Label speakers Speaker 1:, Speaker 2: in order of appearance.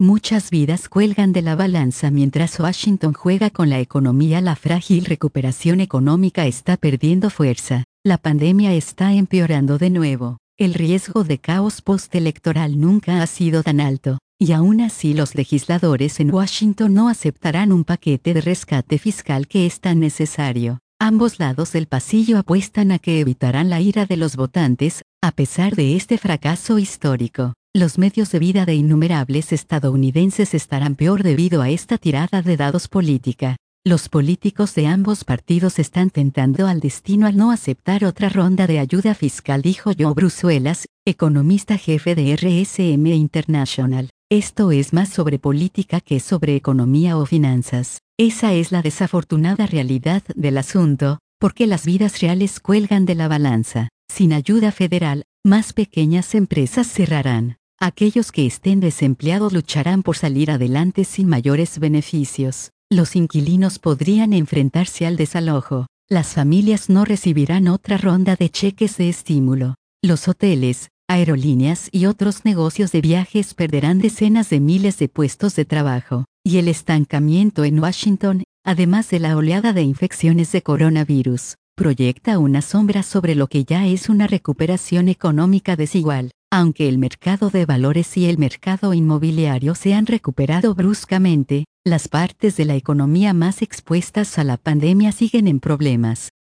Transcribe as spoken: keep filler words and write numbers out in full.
Speaker 1: Muchas vidas cuelgan de la balanza mientras Washington juega con la economía. La frágil recuperación económica está perdiendo fuerza. La pandemia está empeorando de nuevo. El riesgo de caos postelectoral nunca ha sido tan alto, y aún así los legisladores en Washington no aceptarán un paquete de rescate fiscal que es tan necesario. Ambos lados del pasillo apuestan a que evitarán la ira de los votantes, a pesar de este fracaso histórico. Los medios de vida de innumerables estadounidenses estarán peor debido a esta tirada de dados política. Los políticos de ambos partidos están tentando al destino al no aceptar otra ronda de ayuda fiscal, dijo Joe Brusuelas, economista jefe de R S M International. Esto es más sobre política que sobre economía o finanzas. Esa es la desafortunada realidad del asunto, porque las vidas reales cuelgan de la balanza. Sin ayuda federal, más pequeñas empresas cerrarán. Aquellos que estén desempleados lucharán por salir adelante sin mayores beneficios. Los inquilinos podrían enfrentarse al desalojo. Las familias no recibirán otra ronda de cheques de estímulo. Los hoteles, aerolíneas y otros negocios de viajes perderán decenas de miles de puestos de trabajo. Y el estancamiento en Washington, además de la oleada de infecciones de coronavirus, proyecta una sombra sobre lo que ya es una recuperación económica desigual. Aunque el mercado de valores y el mercado inmobiliario se han recuperado bruscamente, las partes de la economía más expuestas a la pandemia siguen en problemas.